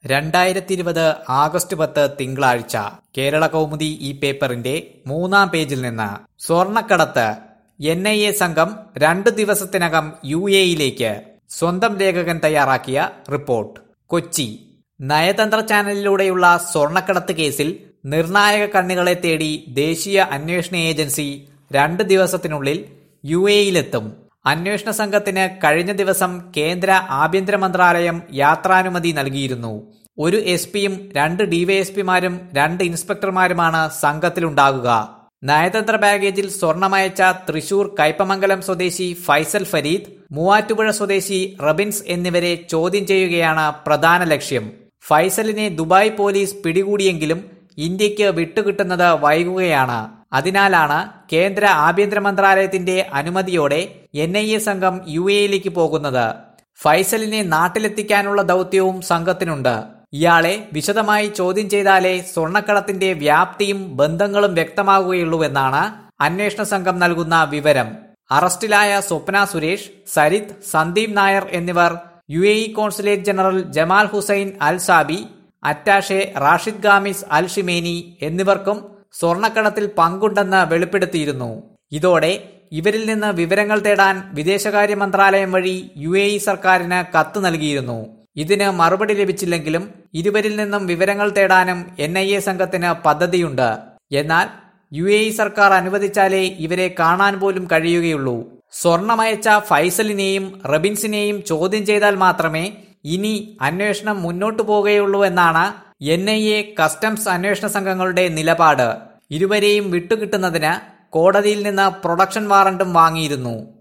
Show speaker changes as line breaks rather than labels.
2020 August 10 തിങ്കളാഴ്ച കേരള കൗമുദി ഈ പേപ്പറിന്റെ 3-ാം പേജിൽ നിന്ന് സ്വർണ്ണക്കടത്ത് NIA സംഘം 2 ദിവസത്തിനകം UAE-യിലേക്ക്. സ്വന്തം ലേഖകൻ തയ്യാറാക്കിയ റിപ്പോർട്ട്. കൊച്ചി. നയതന്ത്ര ചാനലിലൂടെയുള്ള സ്വർണ്ണക്കടത്ത് കേസിൽ നിർണായക കണ്ണികളെ തേടി ദേശീയ അന്വേഷണ ഏജൻസി 2 ദിവസത്തിനുള്ളിൽ UAE-യിലെത്തും. അന്വേഷണ സംഘത്തിന് കഴിഞ്ഞ ദിവസം കേന്ദ്ര ആഭ്യന്തര മന്ത്രാലയം യാത്രാനുമതി നൽകിയിരുന്നു. ഒരു SP-യും 2 DYSP-മാരും 2 ഇൻസ്പെക്ടർമാരുമാണ് സംഘത്തിലുണ്ടാകുക. നയതന്ത്ര ബാഗേജിൽ സ്വർണമയച്ച തൃശൂർ കയ്പമംഗലം സ്വദേശി ഫൈസൽ ഫരീദ്, മൂവാറ്റുപുഴ സ്വദേശി റബിൻസ് എന്നിവരെ ചോദ്യം ചെയ്യുകയാണ് പ്രധാന ലക്ഷ്യം. ഫൈസലിനെ ദുബായ് പോലീസ് പിടികൂടിയെങ്കിലും ഇന്ത്യക്ക് വിട്ടുകിട്ടുന്നത് വൈകുകയാണ്. അതിനാലാണ് കേന്ദ്ര ആഭ്യന്തര മന്ത്രാലയത്തിന്റെ അനുമതിയോടെ NIA സംഘം UAE-യിലേക്ക് പോകുന്നത്. ഫൈസലിനെ നാട്ടിലെത്തിക്കാനുള്ള ദൗത്യവും സംഘത്തിനുണ്ട്. ഇയാളെ വിശദമായി ചോദ്യം ചെയ്താലേ സ്വർണ്ണക്കടത്തിന്റെ വ്യാപ്തിയും ബന്ധങ്ങളും വ്യക്തമാകുകയുള്ളൂവെന്നാണ് അന്വേഷണ സംഘം നൽകുന്ന വിവരം. അറസ്റ്റിലായ സ്വപ്ന സുരേഷ്, സരിത്, സന്ദീപ് നായർ എന്നിവർ UAE consulate general Jamal Hussain Al Saabi, attache Rashid Gamis Al Shimeni എന്നിവർക്കും സ്വർണ്ണക്കടത്തിൽ പങ്കുണ്ടെന്ന് വെളിപ്പെടുത്തിയിരുന്നു. ഇതോടെ ഇവരിൽ നിന്ന് വിവരങ്ങൾ തേടാൻ വിദേശകാര്യ മന്ത്രാലയം വഴി UAE സർക്കാരിന് കത്ത് നൽകിയിരുന്നു. ഇതിന് മറുപടി ലഭിച്ചില്ലെങ്കിലും ഇരുവരിൽ നിന്നും വിവരങ്ങൾ തേടാനും NIA സംഘത്തിന് പദ്ധതിയുണ്ട്. എന്നാൽ UAE സർക്കാർ അനുവദിച്ചാലേ ഇവരെ കാണാൻ പോലും കഴിയുകയുള്ളൂ. സ്വർണമയച്ച ഫൈസലിനെയും റബിൻസിനെയും ചോദ്യം ചെയ്താൽ മാത്രമേ ഇനി അന്വേഷണം മുന്നോട്ടു പോകുകയുള്ളൂ എന്നാണ് NIA കസ്റ്റംസ് അന്വേഷണ സംഘങ്ങളുടെ നിലപാട്. ഇരുവരെയും വിട്ടുകിട്ടുന്നതിന് കോടതിയിൽ നിന്ന് പ്രൊഡക്ഷൻ വാറന്റും വാങ്ങിയിരുന്നു.